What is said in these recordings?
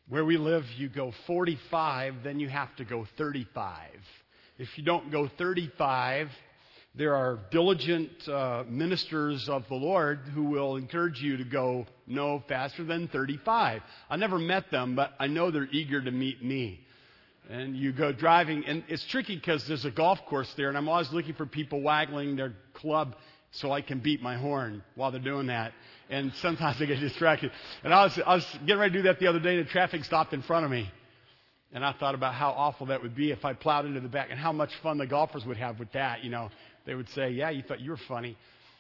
Where we live, you go 45, then you have to go 35. If you don't go 35, there are diligent ministers of the Lord who will encourage you to go no faster than 35. I never met them, but I know they're eager to meet me. And you go driving, and it's tricky because there's a golf course there, and I'm always looking for people waggling their club so I can beat my horn while they're doing that. And sometimes I get distracted. And I was getting ready to do that the other day, and the traffic stopped in front of me. And I thought about how awful that would be if I plowed into the back, and how much fun the golfers would have with that. You know, they would say, yeah, you thought you were funny.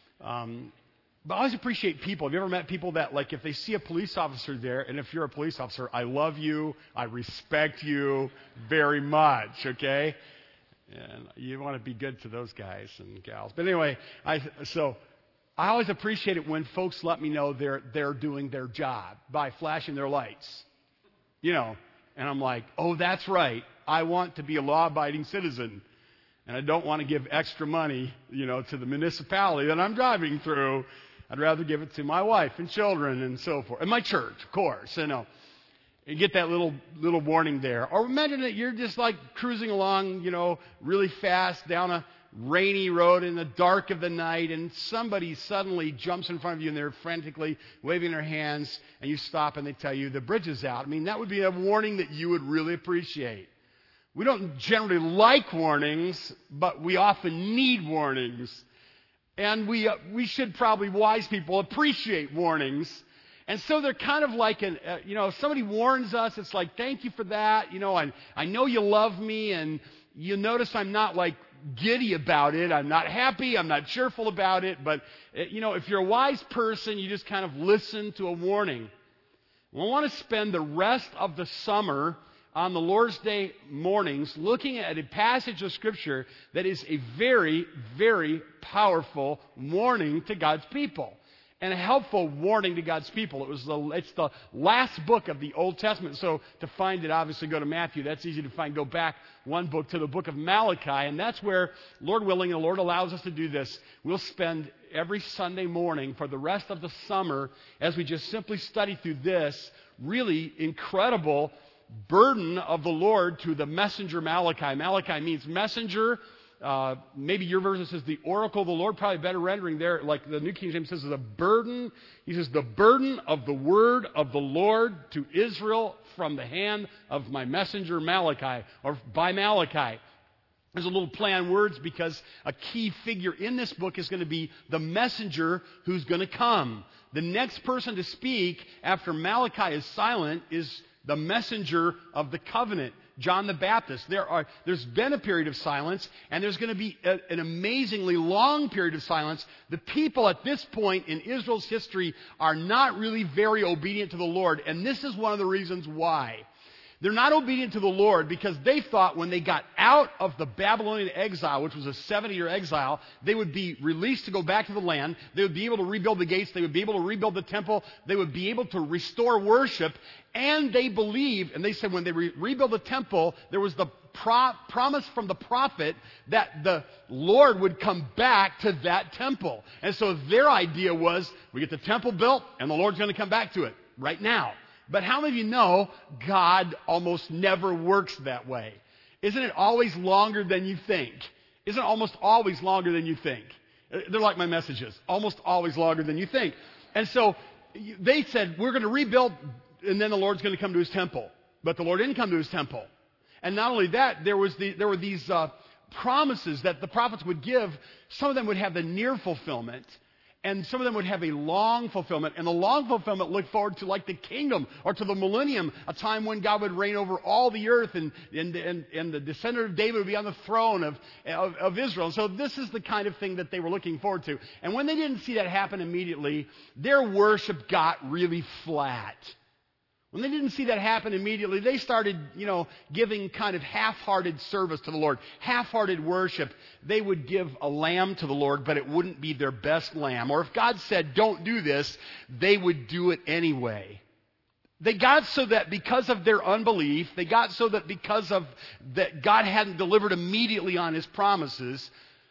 But I always appreciate people. Have you ever met people that, like, if they see a police officer there, and if you're a police officer, I love you, I respect you very much, okay? And you want to be good to those guys and gals. But anyway, I always appreciate it when folks let me know they're doing their job by flashing their lights. You know, and I'm like, oh, that's right. I want to be a law-abiding citizen. And I don't want to give extra money, you know, to the municipality that I'm driving through. I'd rather give it to my wife and children and so forth. And my church, of course, you know. And get that little warning there. Or imagine that you're just like cruising along, you know, really fast down a rainy road in the dark of the night, and somebody suddenly jumps in front of you and they're frantically waving their hands, and you stop and they tell you the bridge is out. I mean, that would be a warning that you would really appreciate. We don't generally like warnings, but we often need warnings. And we should probably, wise people, appreciate warnings. And so they're kind of like, you know, if somebody warns us, it's like, thank you for that. You know, I know you love me, and you notice I'm not like giddy about it. I'm not happy. I'm not cheerful about it. But, you know, if you're a wise person, you just kind of listen to a warning. We want to spend the rest of the summer on the Lord's Day mornings looking at a passage of Scripture that is a very, very powerful warning to God's people. And a helpful warning to God's people. It's the last book of the Old Testament. So to find it, obviously go to Matthew. That's easy to find. Go back one book to the book of Malachi. And that's where, Lord willing, the Lord allows us to do this. We'll spend every Sunday morning for the rest of the summer as we just simply study through this really incredible burden of the Lord to the messenger Malachi. Malachi means messenger. Maybe your version says the oracle of the Lord, probably better rendering there, like the New King James says, the burden. He says, the burden of the word of the Lord to Israel from the hand of my messenger Malachi, or by Malachi. There's a little play on words because a key figure in this book is going to be the messenger who's going to come. The next person to speak after Malachi is silent is the messenger of the covenant, John the Baptist. There's been a period of silence, and there's going to be an amazingly long period of silence. The people at this point in Israel's history are not really very obedient to the Lord, and this is one of the reasons why. They're not obedient to the Lord because they thought when they got out of the Babylonian exile, which was a 70-year exile, they would be released to go back to the land. They would be able to rebuild the gates. They would be able to rebuild the temple. They would be able to restore worship. And they believed, and they said when they rebuild the temple, there was the promise from the prophet that the Lord would come back to that temple. And so their idea was, we get the temple built, and the Lord's going to come back to it right now. But how many of you know God almost never works that way? Isn't it always longer than you think? Isn't it almost always longer than you think? They're like my messages, almost always longer than you think. And so they said, we're going to rebuild, and then the Lord's going to come to His temple. But the Lord didn't come to His temple. And not only that, there were these promises that the prophets would give. Some of them would have the near fulfillment, and some of them would have a long fulfillment. And the long fulfillment looked forward to like the kingdom or to the millennium, a time when God would reign over all the earth and the descendant of David would be on the throne of Israel. And so this is the kind of thing that they were looking forward to. And when they didn't see that happen immediately, their worship got really flat. When they didn't see that happen immediately, they started, giving kind of half-hearted service to the Lord, half-hearted worship. They would give a lamb to the Lord, but it wouldn't be their best lamb. Or if God said, don't do this, they would do it anyway. They got so that because of their unbelief, they got so that because of that God hadn't delivered immediately on His promises,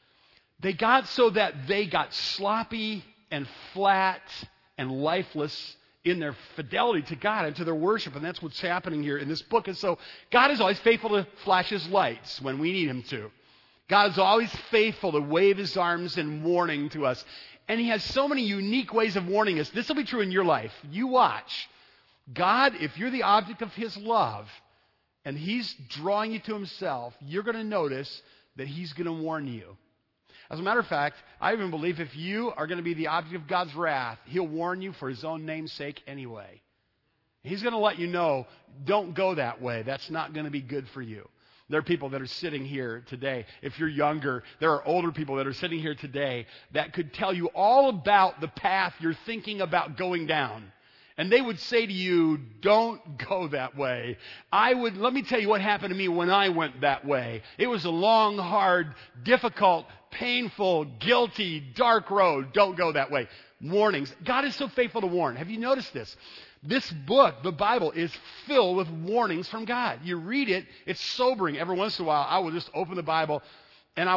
they got so that they got sloppy and flat and lifeless in their fidelity to God and to their worship. And that's what's happening here in this book. And so God is always faithful to flash his lights when we need him to. God is always faithful to wave his arms in warning to us. And he has so many unique ways of warning us. This will be true in your life. You watch. God, if you're the object of his love and he's drawing you to himself, you're going to notice that he's going to warn you. As a matter of fact, I even believe if you are going to be the object of God's wrath, he'll warn you for his own name's sake anyway. He's going to let you know, don't go that way. That's not going to be good for you. There are people that are sitting here today. If you're younger, there are older people that are sitting here today that could tell you all about the path you're thinking about going down. And they would say to you, don't go that way. Let me tell you what happened to me when I went that way. It was a long, hard, difficult, painful, guilty, dark road. Don't go that way. Warnings. God is so faithful to warn. Have you noticed this? This book, the Bible, is filled with warnings from God. You read it, it's sobering. Every once in a while, I will just open the Bible and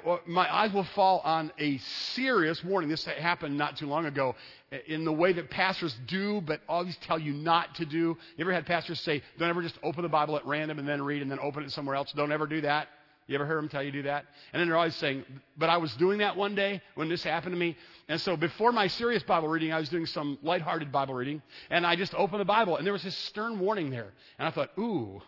my eyes will fall on a serious warning. This happened not too long ago in the way that pastors do, but always tell you not to do. You ever had pastors say, don't ever just open the Bible at random and then read and then open it somewhere else? Don't ever do that. You ever heard them tell you to do that? And then they're always saying, but I was doing that one day when this happened to me. And so before my serious Bible reading, I was doing some lighthearted Bible reading. And I just opened the Bible, and there was this stern warning there. And I thought,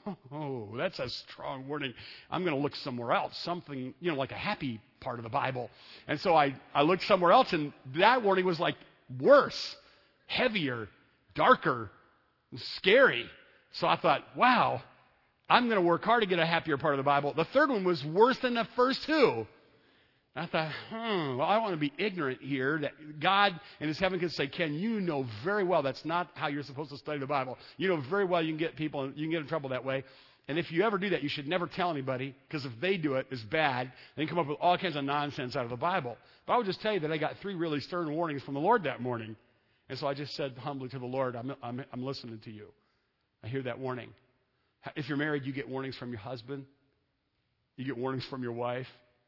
that's a strong warning. I'm going to look somewhere else, something, like a happy part of the Bible. And so I looked somewhere else, and that warning was like worse, heavier, darker, scary. So I thought, wow, I'm going to work hard to get a happier part of the Bible. The third one was worse than the first two. And I thought, well, I don't want to be ignorant here that God in his heaven can say, Ken, you know very well that's not how you're supposed to study the Bible. You know very well you can get people, you can get in trouble that way. And if you ever do that, you should never tell anybody, because if they do it, it's bad. They come up with all kinds of nonsense out of the Bible. But I would just tell you that I got 3 really stern warnings from the Lord that morning. And so I just said humbly to the Lord, I'm listening to you. I hear that warning. If you're married, you get warnings from your husband. You get warnings from your wife.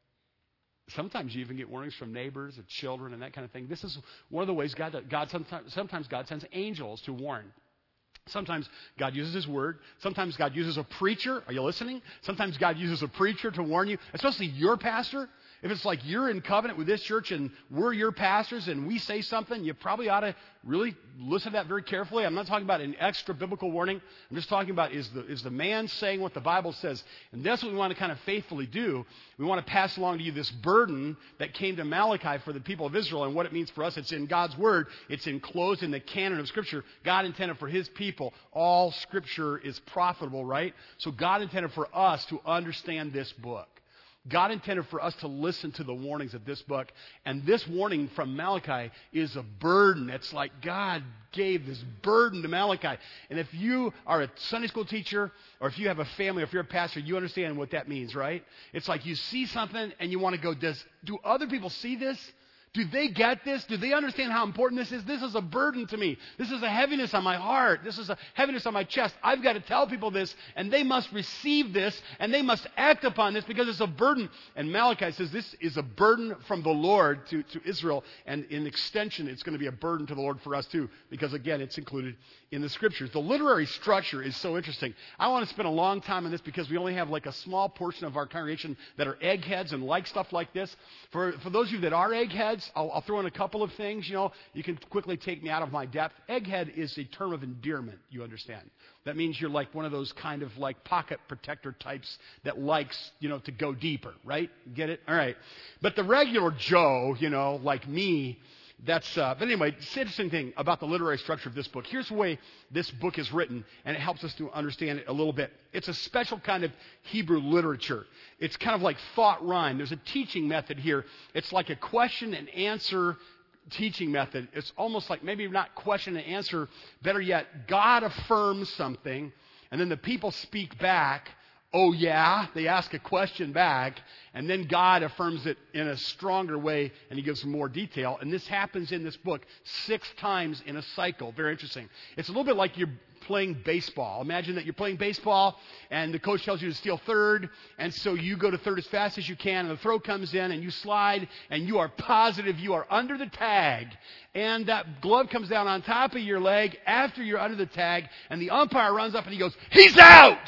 Sometimes you even get warnings from neighbors or children and that kind of thing. This is one of the ways sometimes God sends angels to warn. Sometimes God uses his word. Sometimes God uses a preacher. Are you listening? Sometimes God uses a preacher to warn you, especially your pastor. If it's like you're in covenant with this church and we're your pastors and we say something, you probably ought to really listen to that very carefully. I'm not talking about an extra biblical warning. I'm just talking about is the man saying what the Bible says. And that's what we want to kind of faithfully do. We want to pass along to you this burden that came to Malachi for the people of Israel and what it means for us. It's in God's word. It's enclosed in the canon of Scripture. God intended for his people. All Scripture is profitable, right? So God intended for us to understand this book. God intended for us to listen to the warnings of this book. And this warning from Malachi is a burden. It's like God gave this burden to Malachi. And if you are a Sunday school teacher, or if you have a family, or if you're a pastor, you understand what that means, right? It's like you see something and you want to go, do other people see this? Do they get this? Do they understand how important this is? This is a burden to me. This is a heaviness on my heart. This is a heaviness on my chest. I've got to tell people this, and they must receive this, and they must act upon this because it's a burden. And Malachi says this is a burden from the Lord to Israel, and in extension, it's going to be a burden to the Lord for us too, because again, it's included in the Scriptures. The literary structure is so interesting. I want to spend a long time on this because we only have like a small portion of our congregation that are eggheads and like stuff like this. For those of you that are eggheads, I'll throw in a couple of things. You can quickly take me out of my depth. Egghead is a term of endearment, you understand. That means you're like one of those kind of like pocket protector types that likes, to go deeper, right? Get it? All right. But the regular Joe, like me, but anyway, it's the interesting thing about the literary structure of this book. Here's the way this book is written, and it helps us to understand it a little bit. It's a special kind of Hebrew literature. It's kind of like thought rhyme. There's a teaching method here. It's like a question and answer teaching method. It's almost like maybe not question and answer. Better yet, God affirms something, and then the people speak back. Oh, yeah, they ask a question back, and then God affirms it in a stronger way, and he gives some more detail. And this happens in this book 6 times in a cycle. Very interesting. It's a little bit like you're playing baseball. Imagine that you're playing baseball and the coach tells you to steal third, and so you go to third as fast as you can, and the throw comes in and you slide, and you are positive you are under the tag, and that glove comes down on top of your leg after you're under the tag, and the umpire runs up and he goes, "He's out!"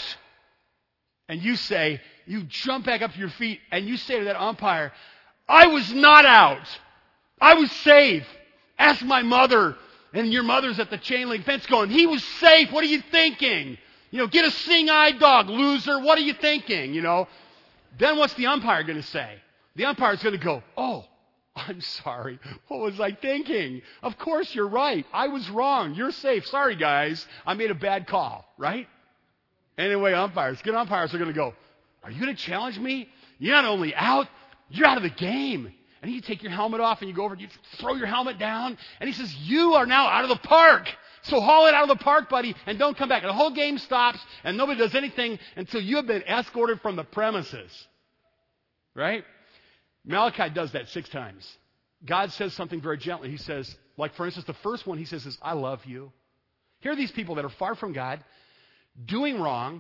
And you jump back up to your feet and you say to that umpire, "I was not out. I was safe. Ask my mother." And your mother's at the chain link fence going, "He was safe. What are you thinking? Get a seeing-eyed dog, loser. What are you thinking?" Then what's the umpire going to say? The umpire's going to go, "Oh, I'm sorry. What was I thinking? Of course you're right. I was wrong. You're safe. Sorry, guys. I made a bad call," right? Anyway, good umpires are going to go, "Are you going to challenge me? You're not only out, you're out of the game." And you take your helmet off and you go over and you throw your helmet down. And he says, "You are now out of the park. So haul it out of the park, buddy, and don't come back." And the whole game stops and nobody does anything until you have been escorted from the premises. Right? Malachi does that 6 times. God says something very gently. He says, like for instance, the first one he says is, "I love you." Here are these people that are far from God, doing wrong,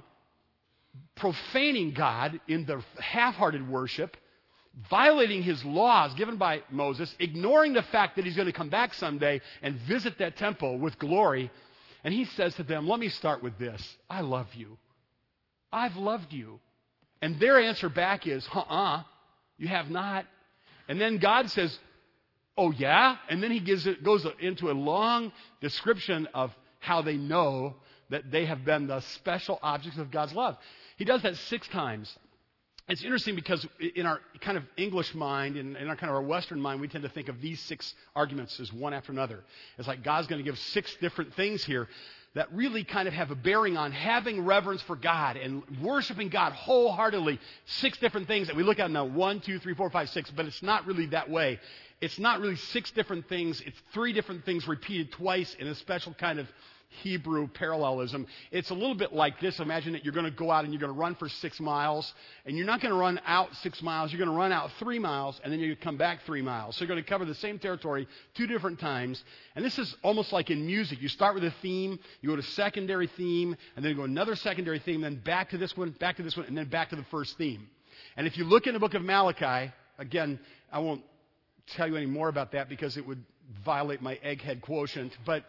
profaning God in their half-hearted worship, violating his laws given by Moses, ignoring the fact that he's going to come back someday and visit that temple with glory. And he says to them, "Let me start with this. I love you. I've loved you." And their answer back is, "You have not." And then God says, "Oh yeah?" And then he goes into a long description of how they know that they have been the special objects of God's love. He does that 6 times. It's interesting because in our kind of English mind, in our kind of our Western mind, we tend to think of these 6 arguments as one after another. It's like God's going to give 6 different things here that really kind of have a bearing on having reverence for God and worshiping God wholeheartedly. 6 different things that we look at now, 1, 2, 3, 4, 5, 6, but it's not really that way. It's not really 6 different things. It's 3 different things repeated twice in a special kind of Hebrew parallelism. It's a little bit like this. Imagine that you're going to go out and you're going to run for 6 miles, and you're not going to run out 6 miles. You're going to run out 3 miles, and then you're going to come back 3 miles. So you're going to cover the same territory 2 different times. And this is almost like in music. You start with a theme, you go to secondary theme, and then you go another secondary theme, then back to this one, and then back to the first theme. And if you look in the book of Malachi, again, I won't tell you any more about that because it would violate my egghead quotient, but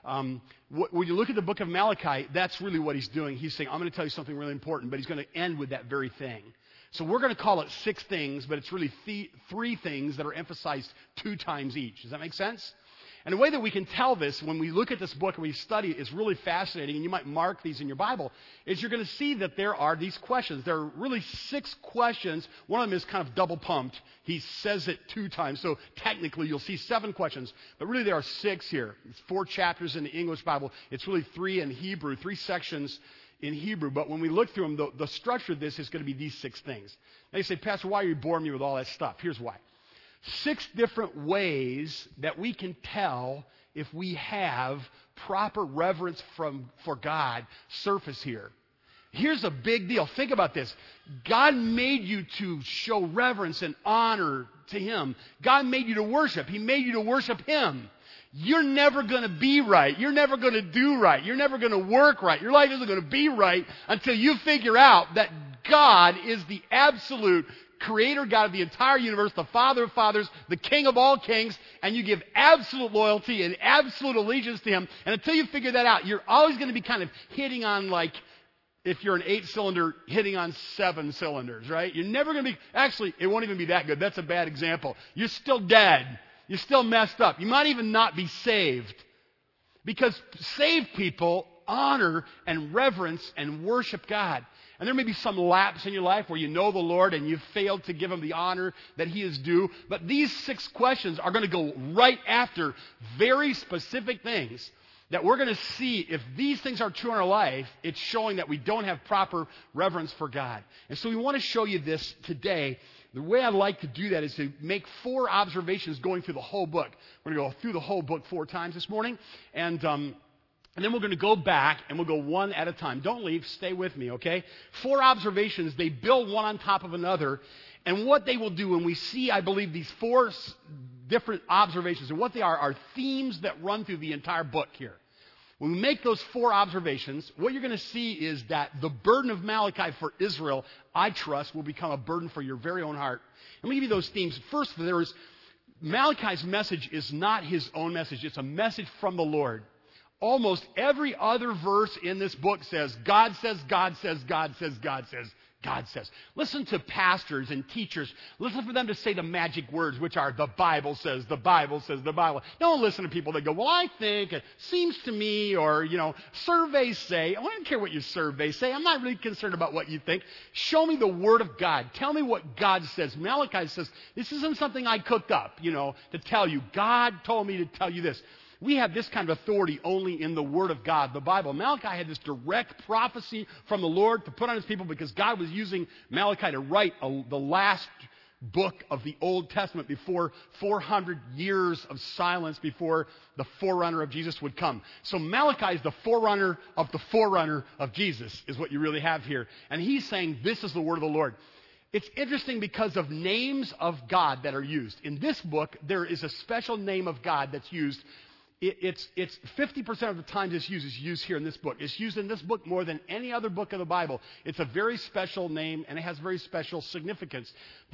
when you look at the book of Malachi, that's really what he's doing. He's saying, "I'm going to tell you something really important," but he's going to end with that very thing. So we're going to call it 6 things, but it's really 3 things that are emphasized 2 times each. Does that make sense? And the way that we can tell this when we look at this book and we study it is really fascinating, and you might mark these in your Bible, is you're going to see that there are these questions. There are really 6 questions. One of them is kind of double pumped. He says it 2 times, so technically you'll see 7 questions, but really there are 6 here. It's 4 chapters in the English Bible. It's really 3 in Hebrew, 3 sections in Hebrew, but when we look through them, the structure of this is going to be these 6 things. Now you say, "Pastor, why are you boring me with all that stuff?" Here's why. 6 different ways that we can tell if we have proper reverence for God surface here. Here's a big deal. Think about this. God made you to show reverence and honor to Him. God made you to worship. He made you to worship Him. You're never going to be right. You're never going to do right. You're never going to work right. Your life isn't going to be right until you figure out that God is the absolute Creator God of the entire universe, the Father of fathers, the King of all kings, and you give absolute loyalty and absolute allegiance to Him. And until you figure that out, you're always going to be kind of hitting on, like, if you're an 8-cylinder, hitting on 7 cylinders, right? You're never going to be, actually, it won't even be that good. That's a bad example. You're still dead. You're still messed up. You might even not be saved. Because saved people honor and reverence and worship God. And there may be some lapse in your life where you know the Lord and you've failed to give Him the honor that He is due. But these 6 questions are going to go right after very specific things that we're going to see. If these things are true in our life, it's showing that we don't have proper reverence for God. And so we want to show you this today. The way I like to do that is to make 4 observations going through the whole book. We're going to go through the whole book 4 times this morning. And then we're going to go back and we'll go one at a time. Don't leave. Stay with me, okay? 4 observations. They build one on top of another. And what they will do when we see, I believe, these 4 different observations, and what they are themes that run through the entire book here. When we make those 4 observations, what you're going to see is that the burden of Malachi for Israel, I trust, will become a burden for your very own heart. Let me give you those themes. First, Malachi's message is not his own message. It's a message from the Lord. Almost every other verse in this book says, God says, God says, God says, God says, God says. Listen to pastors and teachers. Listen for them to say the magic words, which are, the Bible says, the Bible says, the Bible. Don't listen to people that go, well, I think, it seems to me, or, surveys say. I don't care what your surveys say. I'm not really concerned about what you think. Show me the Word of God. Tell me what God says. Malachi says, this isn't something I cooked up, to tell you. God told me to tell you this. We have this kind of authority only in the Word of God, the Bible. Malachi had this direct prophecy from the Lord to put on his people because God was using Malachi to write the last book of the Old Testament before 400 years of silence before the forerunner of Jesus would come. So Malachi is the forerunner of Jesus, is what you really have here. And he's saying, this is the word of the Lord. It's interesting because of names of God that are used. In this book, there is a special name of God that's used. It's 50% of the time it's used here in this book. It's used in this book more than any other book of the Bible. It's a very special name, and it has very special significance.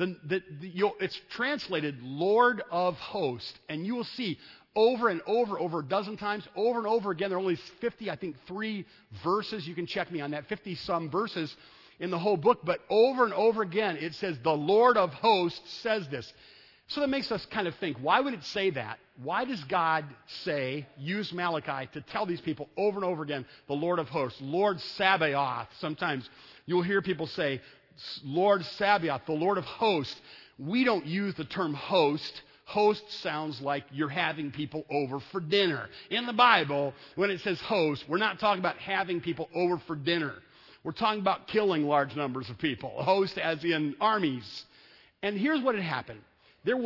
It's translated Lord of Hosts, and you will see over and over a dozen times, over and over again. There are only 3 verses. You can check me on that, 50-some verses in the whole book, but over and over again it says the Lord of Hosts says this. So that makes us kind of think, why would it say that? Why does God use Malachi to tell these people over and over again, the Lord of Hosts, Lord Sabaoth? Sometimes you'll hear people say, Lord Sabaoth, the Lord of Hosts. We don't use the term host. Host sounds like you're having people over for dinner. In the Bible, when it says host, we're not talking about having people over for dinner. We're talking about killing large numbers of people. Host as in armies. And here's what had happened. There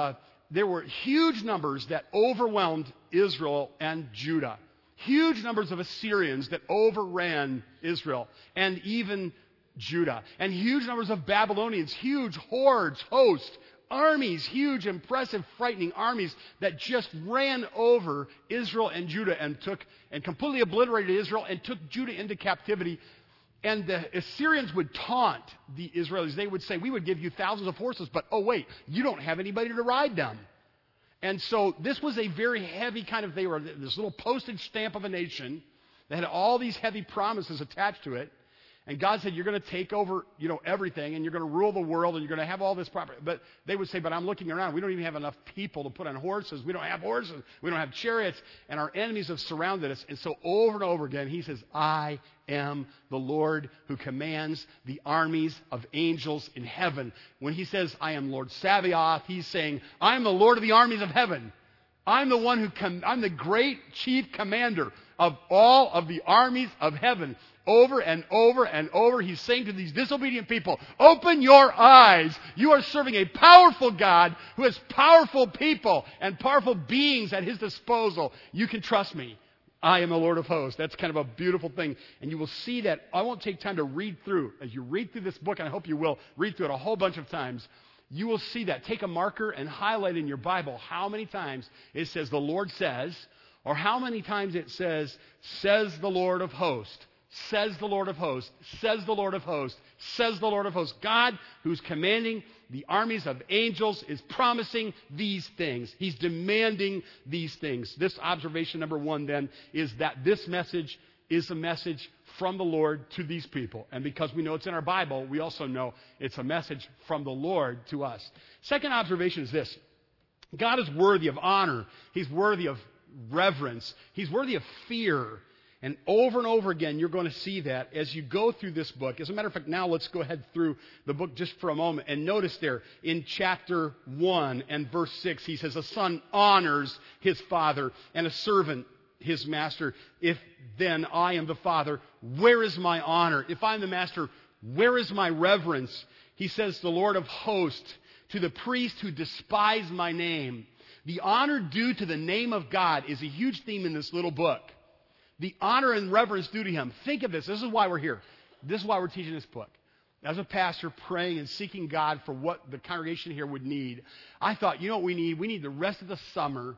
were huge numbers that overwhelmed Israel and Judah. Huge numbers of Assyrians that overran Israel and even Judah. And huge numbers of Babylonians, huge hordes, hosts, armies, huge, impressive, frightening armies that just ran over Israel and Judah and completely obliterated Israel and took Judah into captivity. And the Assyrians would taunt the Israelis. They would say, we would give you thousands of horses, but oh wait, you don't have anybody to ride them. And so this was a very heavy they were this little postage stamp of a nation that had all these heavy promises attached to it. And God said, you're going to take over, everything, and you're going to rule the world, and you're going to have all this property. But they would say, but I'm looking around. We don't even have enough people to put on horses. We don't have horses. We don't have chariots. And our enemies have surrounded us. And so over and over again, he says, I am the Lord who commands the armies of angels in heaven. When he says, I am Lord Sabaoth, he's saying, I am the Lord of the armies of heaven. I'm the one I'm the great chief commander of all of the armies of heaven. Over and over and over, he's saying to these disobedient people, open your eyes. You are serving a powerful God who has powerful people and powerful beings at his disposal. You can trust me. I am the Lord of Hosts. That's kind of a beautiful thing. And you will see that. I won't take time to read through. As you read through this book, and I hope you will read through it a whole bunch of times, you will see that. Take a marker and highlight in your Bible how many times it says the Lord says, or how many times it says the Lord of Hosts. Says the Lord of Hosts, says the Lord of Hosts, says the Lord of Hosts. God, who's commanding the armies of angels, is promising these things. He's demanding these things. This observation number 1, then, is that this message is a message from the Lord to these people. And because we know it's in our Bible, we also know it's a message from the Lord to us. Second observation is this. God is worthy of honor. He's worthy of reverence. He's worthy of fear. And over again, you're going to see that as you go through this book. As a matter of fact, now let's go ahead through the book just for a moment. And notice there in chapter 1 and verse 6, he says, a son honors his father and a servant his master. If then I am the father, where is my honor? If I'm the master, where is my reverence? He says, the Lord of Hosts, to the priests who despise my name. The honor due to the name of God is a huge theme in this little book. The honor and reverence due to him. Think of this. This is why we're here. This is why we're teaching this book. As a pastor, praying and seeking God for what the congregation here would need, I thought, you know what we need? We need the rest of the summer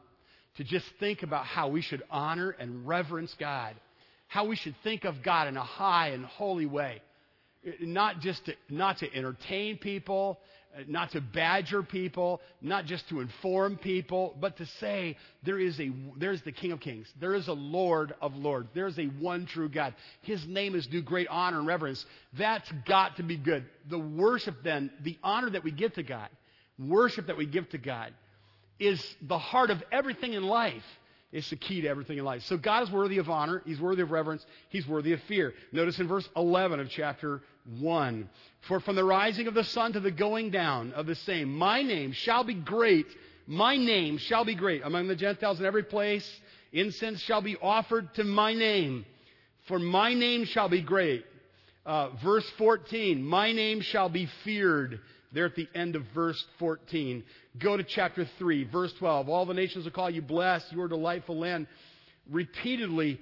to just think about how we should honor and reverence God, how we should think of God in a high and holy way. Not to entertain people, not to badger people, not just to inform people, but to say there's the King of Kings. There is a Lord of Lords. There's a one true God. His name is due great honor and reverence. That's got to be good. The worship then, the honor that we give to God, worship that we give to God, is the heart of everything in life. It's the key to everything in life. So God is worthy of honor. He's worthy of reverence. He's worthy of fear. Notice in verse 11 of chapter 1. For from the rising of the sun to the going down of the same, my name shall be great. My name shall be great among the Gentiles in every place. Incense shall be offered to my name. For my name shall be great. Verse 14. My name shall be feared. There at the end of verse 14. Go to chapter 3, verse 12. All the nations will call you blessed. You are a delightful land. Repeatedly,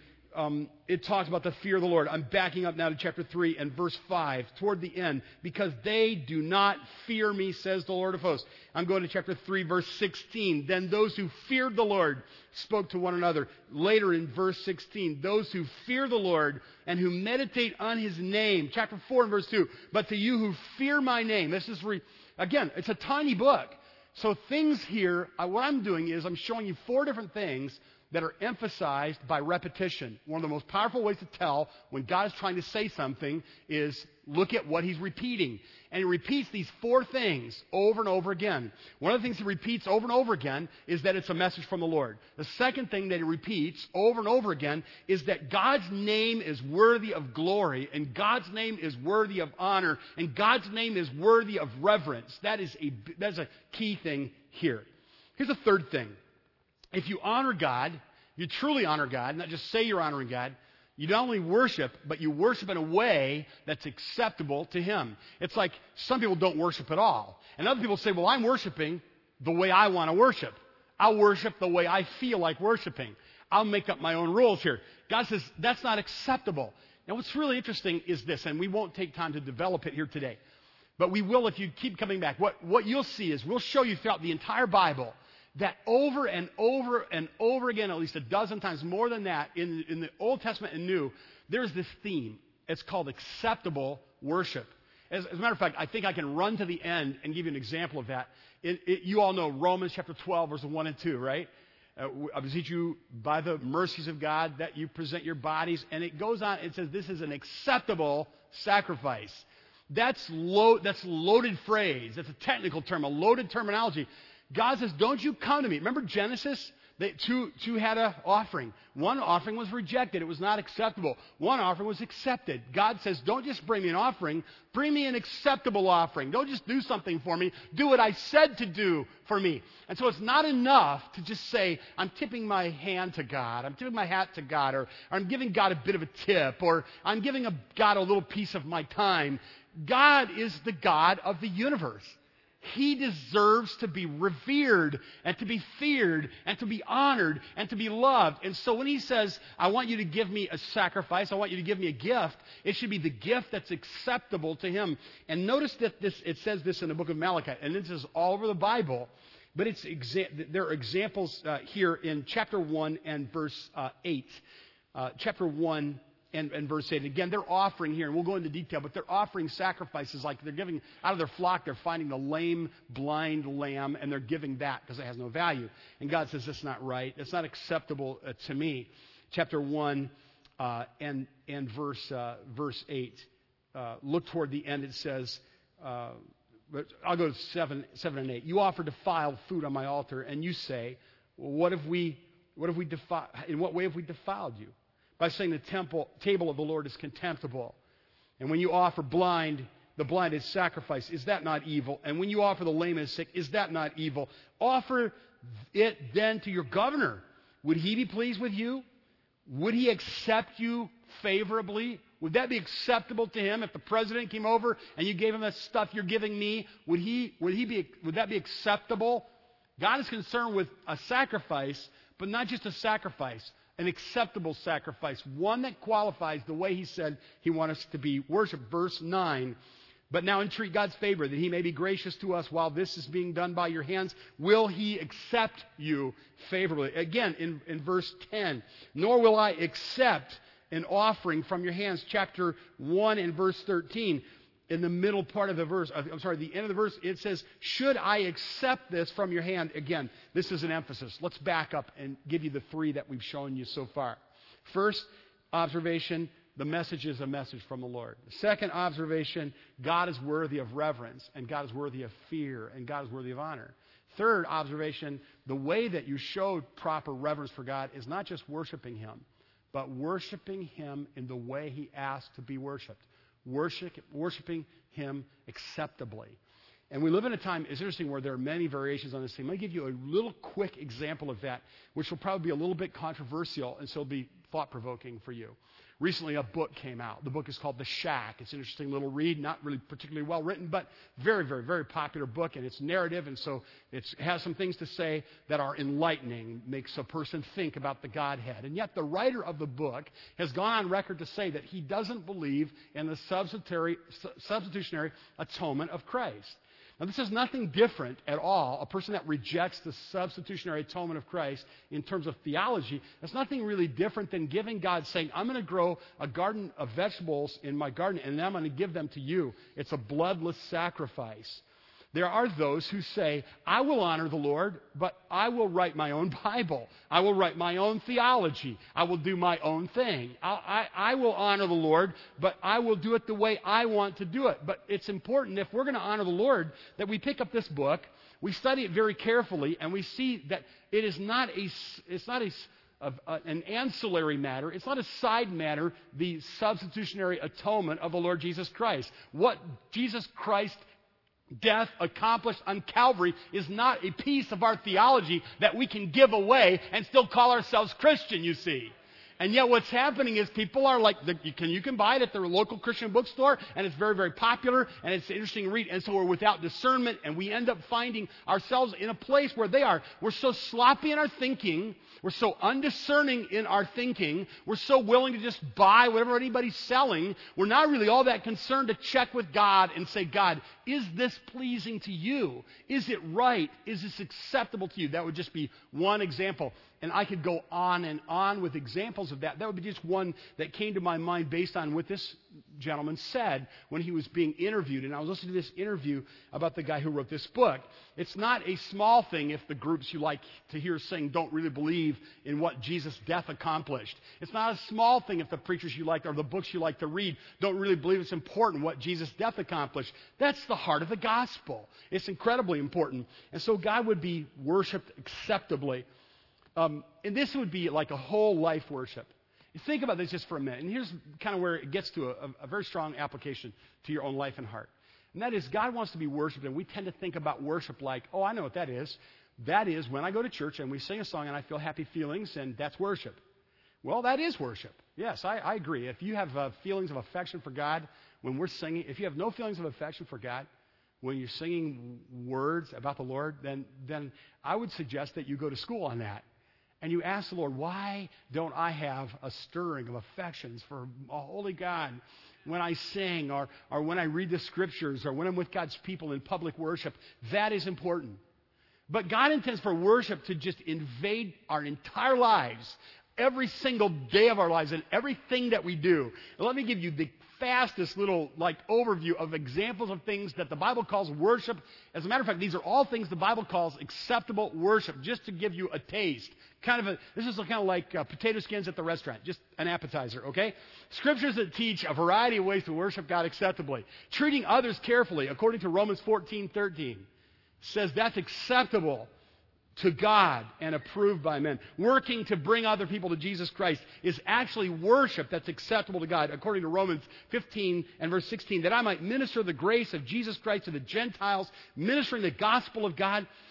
it talks about the fear of the Lord. I'm backing up now to chapter 3 and verse 5, toward the end. Because they do not fear me, says the Lord of hosts. I'm going to chapter 3, verse 16. Then those who feared the Lord spoke to one another. Later in verse 16, those who fear the Lord and who meditate on His name. Chapter 4 and verse 2. But to you who fear my name. This is, again, it's a tiny book. So things here, what I'm doing is I'm showing you 4 different things that are emphasized by repetition. One of the most powerful ways to tell when God is trying to say something is look at what He's repeating. And He repeats these 4 things over and over again. One of the things He repeats over and over again is that it's a message from the Lord. The second thing that He repeats over and over again is that God's name is worthy of glory, and God's name is worthy of honor, and God's name is worthy of reverence. That's a key thing here. Here's a third thing. If you honor God, you truly honor God, not just say you're honoring God, you not only worship, but you worship in a way that's acceptable to Him. It's like some people don't worship at all. And other people say, well, I'm worshiping the way I want to worship. I'll worship the way I feel like worshiping. I'll make up my own rules here. God says, that's not acceptable. Now, what's really interesting is this, and we won't take time to develop it here today, but we will if you keep coming back. What you'll see is we'll show you throughout the entire Bible that over and over and over again, at least a dozen times more than that, in the Old Testament and New, there's this theme. It's called acceptable worship. As a matter of fact, I think I can run to the end and give you an example of that. You all know Romans chapter 12, verses 1 and 2, right? I beseech you by the mercies of God that you present your bodies. And it goes on, it says this is an acceptable sacrifice. That's loaded phrase. That's a technical term, a loaded terminology. God says, don't you come to me. Remember Genesis? Two had an offering. One offering was rejected. It was not acceptable. One offering was accepted. God says, don't just bring me an offering. Bring me an acceptable offering. Don't just do something for me. Do what I said to do for me. And so it's not enough to just say, I'm tipping my hand to God. I'm tipping my hat to God. Or I'm giving God a bit of a tip. Or I'm giving God a little piece of my time. God is the God of the universe. He deserves to be revered and to be feared and to be honored and to be loved. And so when He says, I want you to give me a sacrifice, I want you to give me a gift, it should be the gift that's acceptable to Him. And notice that it says this in the book of Malachi, and this is all over the Bible, but there are examples here in chapter 1 and verse 8. Chapter 1 and verse 8. Again, they're offering here, and we'll go into detail, but they're offering sacrifices like they're giving out of their flock, they're finding the lame, blind lamb, and they're giving that because it has no value. And God says, that's not right. It's not acceptable to me. Chapter 1 and verse 8. Look toward the end. It says, but I'll go to 7 and 8. You offer defiled food on my altar, and you say, well, in what way have we defiled you? By saying the table of the Lord is contemptible. And when you offer the blind is sacrifice, is that not evil? And when you offer the lame and sick, is that not evil? Offer it then to your governor. Would he be pleased with you? Would he accept you favorably? Would that be acceptable to him if the president came over and you gave him that stuff you're giving me? Would that be acceptable? God is concerned with a sacrifice, but not just a sacrifice. An acceptable sacrifice, one that qualifies the way He said He wants us to be worshiped. Verse 9, But now entreat God's favor, that he may be gracious to us while this is being done by your hands. Will he accept you favorably? Again, in verse 10, nor will I accept an offering from your hands. Chapter 1 and verse 13. In the middle part of the verse, the end of the verse, it says, should I accept this from your hand? Again, this is an emphasis. Let's back up and give you the three that we've shown you so far. First observation, the message is a message from the Lord. The second observation, God is worthy of reverence, and God is worthy of fear, and God is worthy of honor. Third observation, the way that you show proper reverence for God is not just worshiping him, but worshiping him in the way he asks to be worshiped. Worshiping him acceptably. And we live in a time, it's interesting, where there are many variations on this theme. Let me give you a little quick example of that, which will probably be a little bit controversial, and so it'll be thought-provoking for you. Recently, a book came out. The book is called The Shack. It's an interesting little read, not really particularly well written, but very, very, very popular book, and it's narrative, and so it has some things to say that are enlightening, makes a person think about the Godhead. And yet the writer of the book has gone on record to say that he doesn't believe in the substitutionary atonement of Christ. Now, this is nothing different at all. A person that rejects the substitutionary atonement of Christ in terms of theology, that's nothing really different than giving God, saying, I'm going to grow a garden of vegetables in my garden, and then I'm going to give them to you. It's a bloodless sacrifice. There are those who say, I will honor the Lord, but I will write my own Bible. I will write my own theology. I will do my own thing. I will honor the Lord, but I will do it the way I want to do it. But it's important, if we're going to honor the Lord, that we pick up this book, we study it very carefully, and we see that it is not an ancillary matter. It's not a side matter, the substitutionary atonement of the Lord Jesus Christ. What Jesus Christ death accomplished on Calvary is not a piece of our theology that we can give away and still call ourselves Christian, you see. And yet what's happening is people are like, you can buy it at their local Christian bookstore, and it's very, very popular, and it's interesting to read. And so we're without discernment, and we end up finding ourselves in a place where they are. We're so sloppy in our thinking. We're so undiscerning in our thinking. We're so willing to just buy whatever anybody's selling. We're not really all that concerned to check with God and say, God, is this pleasing to you? Is it right? Is this acceptable to you? That would just be one example. And I could go on and on with examples of that. That would be just one that came to my mind based on what this gentleman said when he was being interviewed. And I was listening to this interview about the guy who wrote this book. It's not a small thing if the groups you like to hear sing don't really believe in what Jesus' death accomplished. It's not a small thing if the preachers you like or the books you like to read don't really believe it's important what Jesus' death accomplished. That's the heart of the gospel. It's incredibly important. And so God would be worshiped acceptably. And this would be like a whole life worship. You think about this just for a minute. And here's kind of where it gets to a very strong application to your own life and heart. And that is, God wants to be worshiped, and we tend to think about worship like, oh, I know what that is. That is when I go to church and we sing a song and I feel happy feelings, and that's worship. Well, that is worship. Yes, I agree. If you have feelings of affection for God when we're singing, if you have no feelings of affection for God when you're singing words about the Lord, then I would suggest that you go to school on that. And you ask the Lord, why don't I have a stirring of affections for a holy God when I sing or when I read the Scriptures or when I'm with God's people in public worship? That is important. But God intends for worship to just invade our entire lives, every single day of our lives and everything that we do. And let me give you the fastest little overview of examples of things that the Bible calls worship. As a matter of fact, these are all things the Bible calls acceptable worship, just to give you a taste. This is kind of like potato skins at the restaurant, just an appetizer, okay? Scriptures that teach a variety of ways to worship God acceptably. Treating others carefully, according to Romans 14:13, says that's acceptable to God and approved by men. Working to bring other people to Jesus Christ is actually worship that's acceptable to God, according to Romans 15 and verse 16, that I might minister the grace of Jesus Christ to the Gentiles, ministering the gospel of God.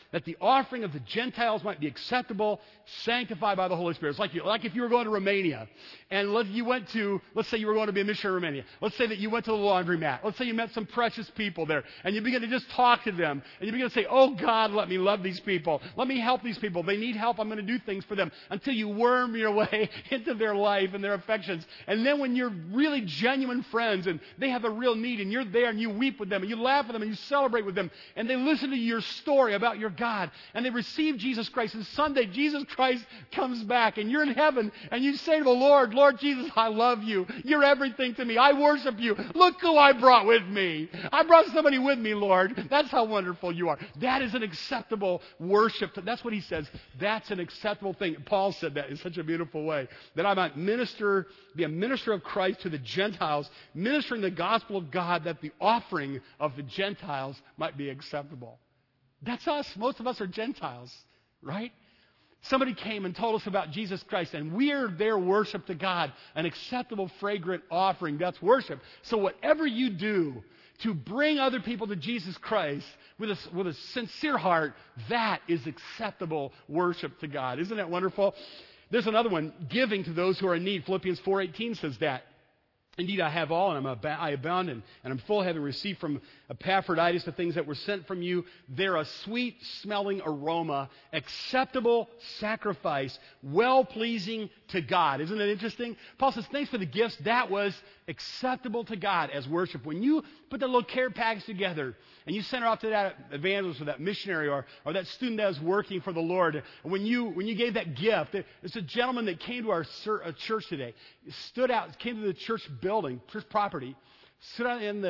that the offering of the Gentiles might be acceptable, sanctified by the Holy Spirit. It's like if you were going to Romania, and let's say you were going to be a missionary in Romania. Let's say that you went to the laundromat. Let's say you met some precious people there, and you begin to just talk to them, and you begin to say, oh God, let me love these people. Let me help these people. They need help. I'm going to do things for them, until you worm your way into their life and their affections. And then when you're really genuine friends, and they have a real need, and you're there, and you weep with them, and you laugh with them, and you celebrate with them, and they listen to your story about your God, and they receive Jesus Christ, and someday Jesus Christ comes back, and you're in heaven, and you say to the Lord, Lord Jesus, I love you. You're everything to me. I worship you. Look who I brought with me. I brought somebody with me, Lord. That's how wonderful you are. That is an acceptable worship. That's what he says. That's an acceptable thing. Paul said that in such a beautiful way, that I might be a minister of Christ to the Gentiles, ministering the gospel of God, that the offering of the Gentiles might be acceptable. That's us. Most of us are Gentiles, right? Somebody came and told us about Jesus Christ, and we're their worship to God, an acceptable, fragrant offering. That's worship. So whatever you do to bring other people to Jesus Christ with a sincere heart, that is acceptable worship to God. Isn't that wonderful? There's another one, giving to those who are in need. Philippians 4:18 says that. Indeed, I have all, and I abound, and I'm full, having received from Epaphroditus the things that were sent from you. They're a sweet-smelling aroma, acceptable sacrifice, well-pleasing to God. Isn't it interesting? Paul says, thanks for the gifts. That was acceptable to God as worship. When you put the little care package together, and you sent her off to that evangelist or that missionary or that student that was working for the Lord, when you gave that gift, there's a gentleman that came to our church today, stood out, came to the church building, church property, stood out in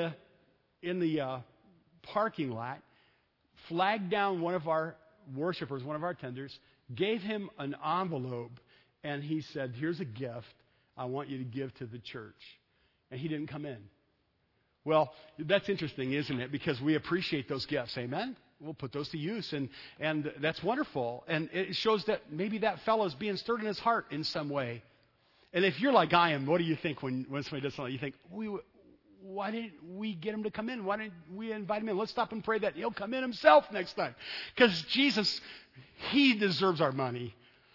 the parking lot, flagged down one of our worshipers, one of our tenders, gave him an envelope, and he said, here's a gift I want you to give to the church. And he didn't come in. Well, that's interesting, isn't it? Because we appreciate those gifts. Amen? We'll put those to use, and that's wonderful. And it shows that maybe that fellow is being stirred in his heart in some way. And if you're like I am, what do you think when somebody does something? You think, why didn't we get him to come in? Why didn't we invite him in? Let's stop and pray that he'll come in himself next time. Because Jesus, he deserves our money.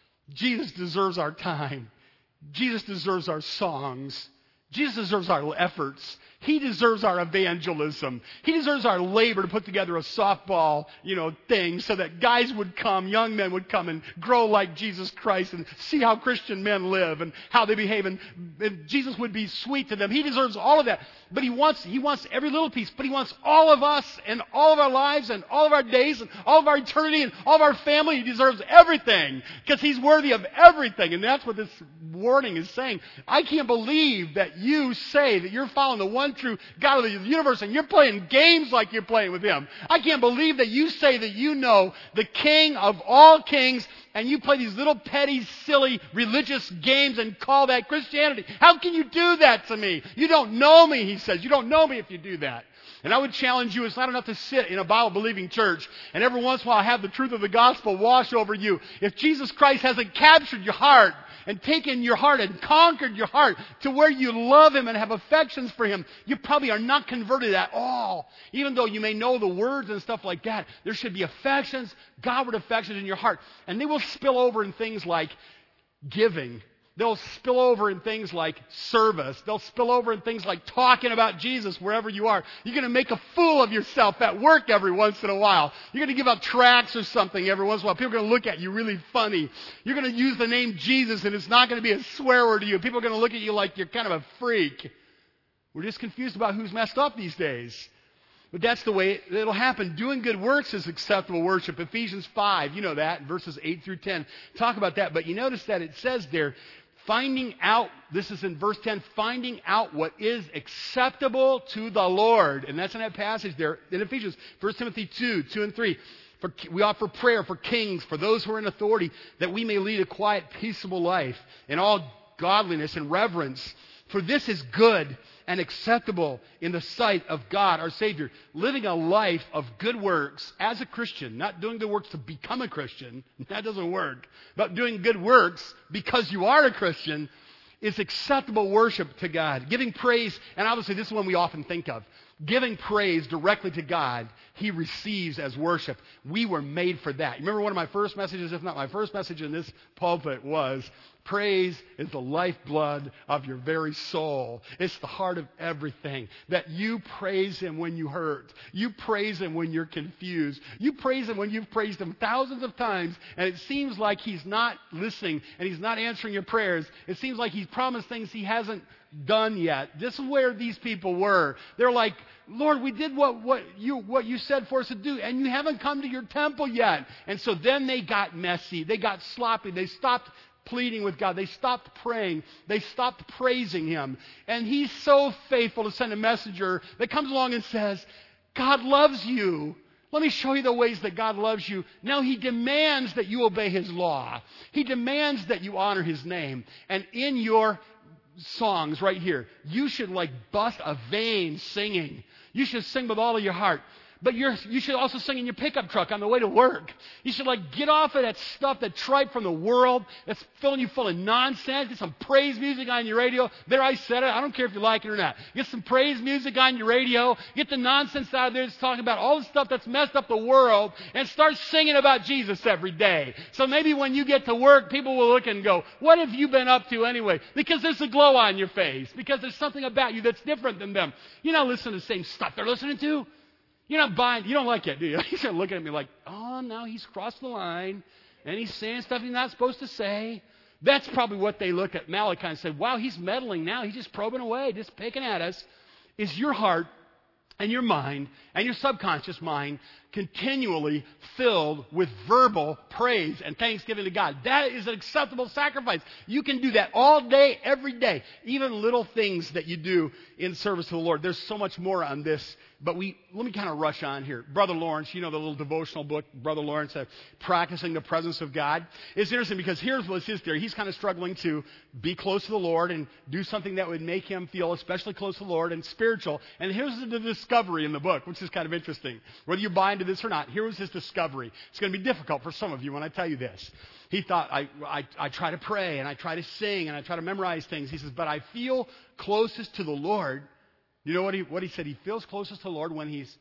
Jesus deserves our time. Jesus deserves our songs. Jesus deserves our efforts. He deserves our evangelism. He deserves our labor to put together a softball, thing so that guys would come, young men would come and grow like Jesus Christ and see how Christian men live and how they behave, and Jesus would be sweet to them. He deserves all of that. But he wants every little piece, but he wants all of us and all of our lives and all of our days and all of our eternity and all of our family. He deserves everything because he's worthy of everything. And that's what this warning is saying. I can't believe that you say that you're following the one true God of the universe and you're playing games like you're playing with him. I can't believe that you say that you know the King of all kings and you play these little petty, silly religious games and call that Christianity. How can you do that to me? You don't know me, he says. You don't know me if you do that. And I would challenge you, it's not enough to sit in a Bible-believing church and every once in a while have the truth of the gospel wash over you. If Jesus Christ hasn't captured your heart and taken your heart and conquered your heart to where you love him and have affections for him, you probably are not converted at all. Even though you may know the words and stuff like that, there should be affections, Godward affections in your heart. And they will spill over in things like giving. They'll spill over in things like service. They'll spill over in things like talking about Jesus wherever you are. You're going to make a fool of yourself at work every once in a while. You're going to give out tracts or something every once in a while. People are going to look at you really funny. You're going to use the name Jesus and it's not going to be a swear word to you. People are going to look at you like you're kind of a freak. We're just confused about who's messed up these days. But that's the way it'll happen. Doing good works is acceptable worship. Ephesians 5, you know that, verses 8 through 10. Talk about that. But you notice that it says there, finding out, this is in verse 10, finding out what is acceptable to the Lord. And that's in that passage there in Ephesians. 1 Timothy 2 and 3. We offer prayer for kings, for those who are in authority, that we may lead a quiet, peaceable life in all godliness and reverence. For this is good and acceptable in the sight of God, our Savior. Living a life of good works as a Christian, not doing the works to become a Christian. That doesn't work. But doing good works because you are a Christian is acceptable worship to God. Giving praise, and obviously this is one we often think of. Giving praise directly to God, He receives as worship. We were made for that. You remember one of my first messages, if not my first message in this pulpit, was praise is the lifeblood of your very soul. It's the heart of everything. That you praise Him when you hurt. You praise Him when you're confused. You praise Him when you've praised Him thousands of times and it seems like He's not listening and He's not answering your prayers. It seems like He's promised things He hasn't done yet. This is where these people were. They're like, Lord, we did what you said for us to do, and you haven't come to your temple yet. And so then they got messy. They got sloppy. They stopped pleading with God. They stopped praying. They stopped praising Him. And He's so faithful to send a messenger that comes along and says, God loves you. Let me show you the ways that God loves you. Now He demands that you obey His law. He demands that you honor His name. And in your songs right here, you should like bust a vein singing. You should sing with all of your heart. But you should also sing in your pickup truck on the way to work. You should like get off of that stuff, that tripe from the world that's filling you full of nonsense. Get some praise music on your radio. There, I said it. I don't care if you like it or not. Get some praise music on your radio. Get the nonsense out of there that's talking about all the stuff that's messed up the world and start singing about Jesus every day. So maybe when you get to work, people will look and go, what have you been up to anyway? Because there's a glow on your face. Because there's something about you that's different than them. You're not listening to the same stuff they're listening to. You're not buying, you don't like it, do you? He's looking at me like, oh, now he's crossed the line, and he's saying stuff he's not supposed to say. That's probably what they look at Malachi and say, wow, he's meddling now. He's just probing away, just picking at us. Is your heart and your mind and your subconscious mind continually filled with verbal praise and thanksgiving to God? That is an acceptable sacrifice. You can do that all day, every day. Even little things that you do in service to the Lord. There's so much more on this. But let me kind of rush on here. Brother Lawrence, you know the little devotional book, Brother Lawrence, Practicing the Presence of God. It's interesting because here's what's his theory. He's kind of struggling to be close to the Lord and do something that would make him feel especially close to the Lord and spiritual. And here's the discovery in the book, which is kind of interesting. Whether you buy into this or not, here was his discovery. It's going to be difficult for some of you when I tell you this. He thought, I try to pray and I try to sing and I try to memorize things. He says, but I feel closest to the Lord. You know what he said? He feels closest to the Lord when he's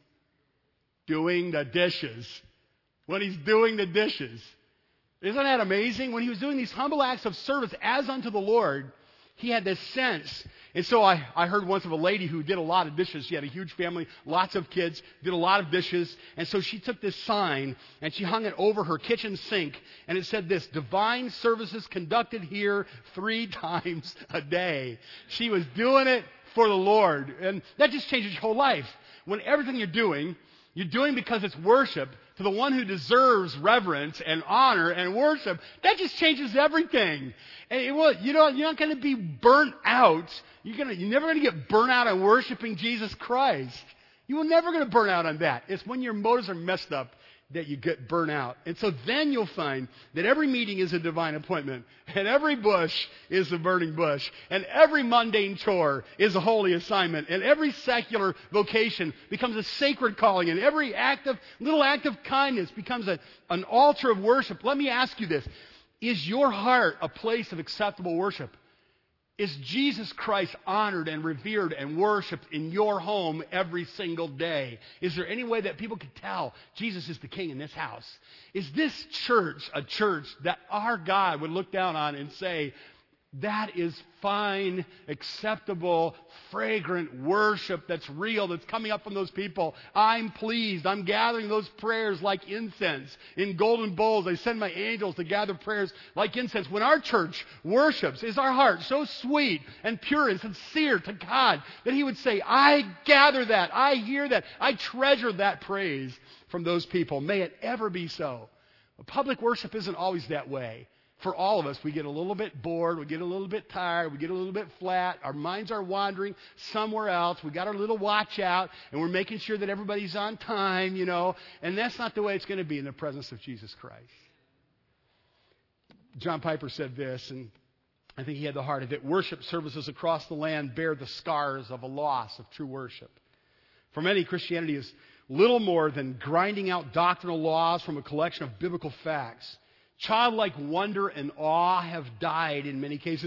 doing the dishes. When he's doing the dishes. Isn't that amazing? When he was doing these humble acts of service as unto the Lord, he had this sense. And so I heard once of a lady who did a lot of dishes. She had a huge family, lots of kids, did a lot of dishes. And so she took this sign and she hung it over her kitchen sink. And it said this, divine services conducted here 3 times a day. She was doing it for the Lord. And that just changes your whole life. When everything you're doing because it's worship to the one who deserves reverence and honor and worship, that just changes everything. And you're not going to be burnt out. You're never going to get burnt out on worshiping Jesus Christ. You are never going to burn out on that. It's when your motives are messed up that you get burnt out. And so then you'll find that every meeting is a divine appointment, and every bush is a burning bush, and every mundane chore is a holy assignment, and every secular vocation becomes a sacred calling, and every little act of kindness becomes an altar of worship. Let me ask you this. Is your heart a place of acceptable worship? Is Jesus Christ honored and revered and worshiped in your home every single day? Is there any way that people can tell Jesus is the king in this house? Is this church a church that our God would look down on and say, that is fine, acceptable, fragrant worship that's real, that's coming up from those people. I'm pleased. I'm gathering those prayers like incense. In golden bowls, I send my angels to gather prayers like incense. When our church worships, is our heart so sweet and pure and sincere to God that He would say, I gather that, I hear that, I treasure that praise from those people. May it ever be so. But public worship isn't always that way. For all of us, we get a little bit bored, we get a little bit tired, we get a little bit flat, our minds are wandering somewhere else, we got our little watch out, and we're making sure that everybody's on time, and that's not the way it's going to be in the presence of Jesus Christ. John Piper said this, and I think he had the heart of it. Worship services across the land bear the scars of a loss of true worship. For many, Christianity is little more than grinding out doctrinal laws from a collection of biblical facts. Childlike wonder and awe have died in many cases.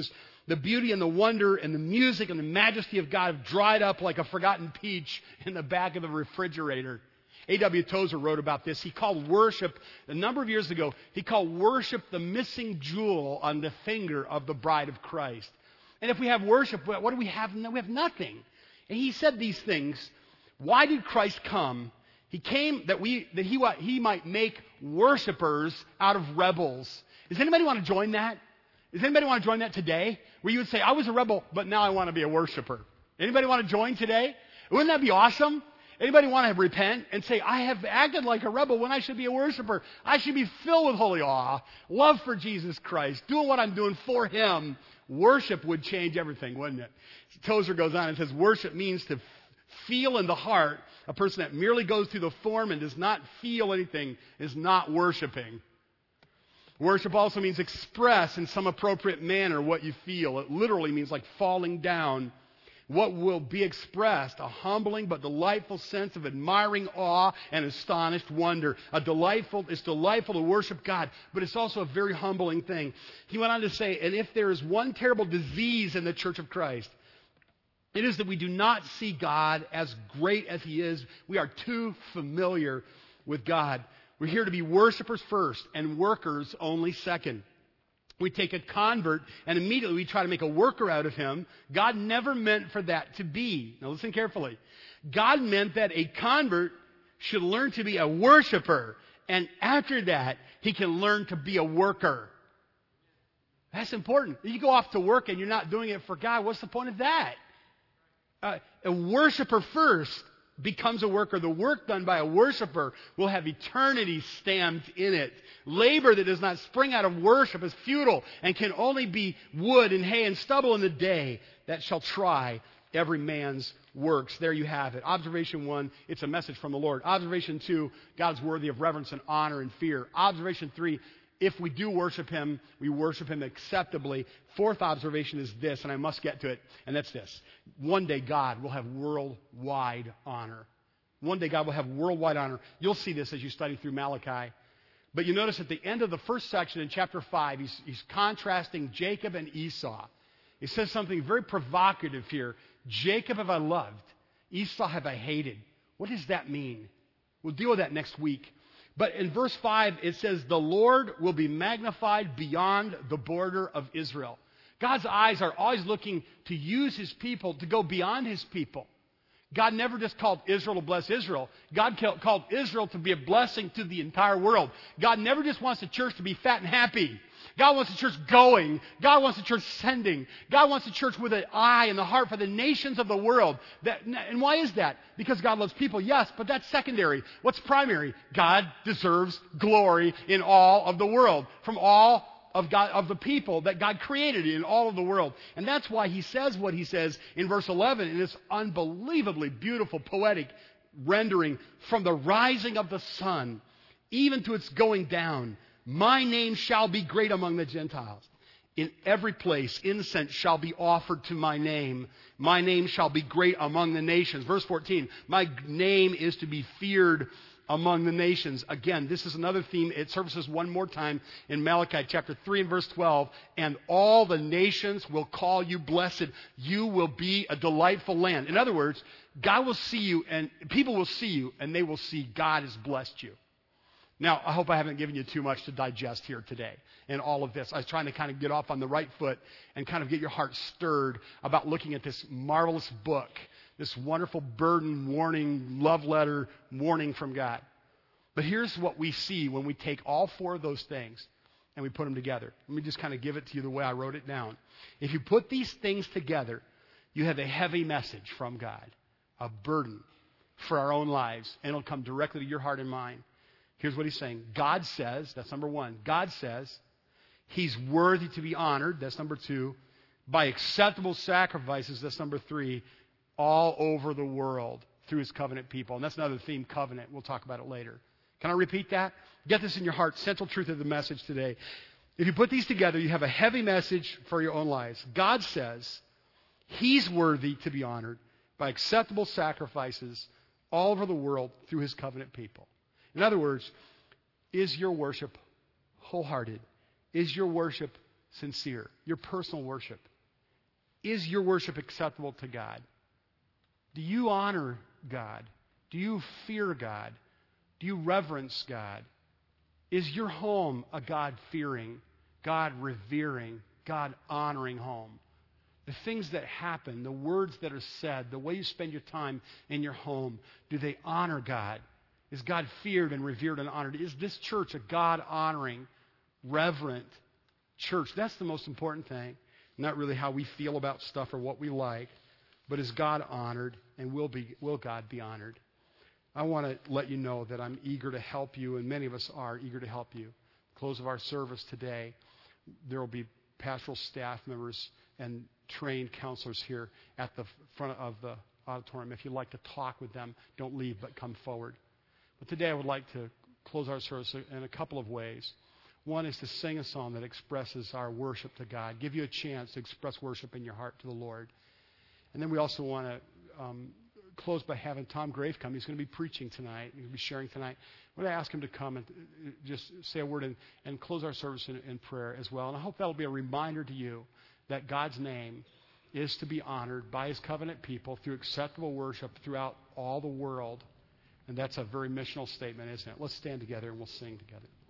The beauty and the wonder and the music and the majesty of God have dried up like a forgotten peach in the back of the refrigerator. A.W. Tozer wrote about this. He called worship, a number of years ago, he called worship the missing jewel on the finger of the bride of Christ. And if we have worship, what do we have? No, we have nothing. And he said these things. Why did Christ come? He came that he might make worshipers out of rebels. Does anybody want to join that? Does anybody want to join that today? Where you would say, I was a rebel, but now I want to be a worshiper. Anybody want to join today? Wouldn't that be awesome? Anybody want to repent and say, I have acted like a rebel when I should be a worshiper? I should be filled with holy awe, love for Jesus Christ, doing what I'm doing for Him. Worship would change everything, wouldn't it? Tozer goes on and says, worship means to feel in the heart. A person that merely goes through the form and does not feel anything is not worshiping. Worship also means express in some appropriate manner what you feel. It literally means like falling down. What will be expressed? A humbling but delightful sense of admiring awe and astonished wonder. It's delightful to worship God, but it's also a very humbling thing. He went on to say, and if there is one terrible disease in the Church of Christ, it is that we do not see God as great as He is. We are too familiar with God. We're here to be worshipers first and workers only second. We take a convert and immediately we try to make a worker out of him. God never meant for that to be. Now listen carefully. God meant that a convert should learn to be a worshiper. And after that, he can learn to be a worker. That's important. If you go off to work and you're not doing it for God, what's the point of that? A worshiper first becomes a worker. The work done by a worshiper will have eternity stamped in it. Labor that does not spring out of worship is futile and can only be wood and hay and stubble in the day that shall try every man's works. There you have it. Observation 1, it's a message from the Lord. Observation 2, God's worthy of reverence and honor and fear. Observation 3, if we do worship Him, we worship Him acceptably. Fourth observation is this, and I must get to it, and that's this. One day God will have worldwide honor. One day God will have worldwide honor. You'll see this as you study through Malachi. But you notice at the end of the first section in chapter 5, he's contrasting Jacob and Esau. He says something very provocative here. Jacob have I loved, Esau have I hated. What does that mean? We'll deal with that next week. But in verse 5, it says, the Lord will be magnified beyond the border of Israel. God's eyes are always looking to use His people to go beyond His people. God never just called Israel to bless Israel. God called Israel to be a blessing to the entire world. God never just wants the church to be fat and happy. God wants the church going. God wants the church sending. God wants the church with an eye and the heart for the nations of the world. And why is that? Because God loves people, yes, but that's secondary. What's primary? God deserves glory in all of the world, from all of the people that God created in all of the world. And that's why He says what He says in verse 11 in this unbelievably beautiful poetic rendering. From the rising of the sun, even to its going down, my name shall be great among the Gentiles. In every place, incense shall be offered to my name. My name shall be great among the nations. Verse 14, my name is to be feared among the nations. Again, this is another theme. It surfaces one more time in Malachi chapter 3 and verse 12. And all the nations will call you blessed. You will be a delightful land. In other words, God will see you and people will see you and they will see God has blessed you. Now, I hope I haven't given you too much to digest here today in all of this. I was trying to kind of get off on the right foot and kind of get your heart stirred about looking at this marvelous book, this wonderful burden, warning, love letter, warning from God. But here's what we see when we take all four of those things and we put them together. Let me just kind of give it to you the way I wrote it down. If you put these things together, you have a heavy message from God, a burden for our own lives, and it'll come directly to your heart and mind. Here's what He's saying. God says, that's number one. God says He's worthy to be honored. That's number two. By acceptable sacrifices. That's number three. All over the world through His covenant people. And that's another theme, covenant. We'll talk about it later. Can I repeat that? Get this in your heart. Central truth of the message today. If you put these together, you have a heavy message for your own lives. God says He's worthy to be honored by acceptable sacrifices all over the world through His covenant people. In other words, is your worship wholehearted? Is your worship sincere? Your personal worship. Is your worship acceptable to God? Do you honor God? Do you fear God? Do you reverence God? Is your home a God-fearing, God-revering, God-honoring home? The things that happen, the words that are said, the way you spend your time in your home, do they honor God? Is God feared and revered and honored? Is this church a God-honoring, reverent church? That's the most important thing. Not really how we feel about stuff or what we like, but is God honored, and will God be honored? I want to let you know that I'm eager to help you, and many of us are eager to help you. Close of our service today, there will be pastoral staff members and trained counselors here at the front of the auditorium. If you'd like to talk with them, don't leave, but come forward. But today I would like to close our service in a couple of ways. One is to sing a song that expresses our worship to God, give you a chance to express worship in your heart to the Lord. And then we also want to close by having Tom Grave come. He's going to be preaching tonight. He's going to be sharing tonight. I'm going to ask him to come and just say a word and close our service in prayer as well. And I hope that'll be a reminder to you that God's name is to be honored by His covenant people through acceptable worship throughout all the world. And that's a very missional statement, isn't it? Let's stand together and we'll sing together.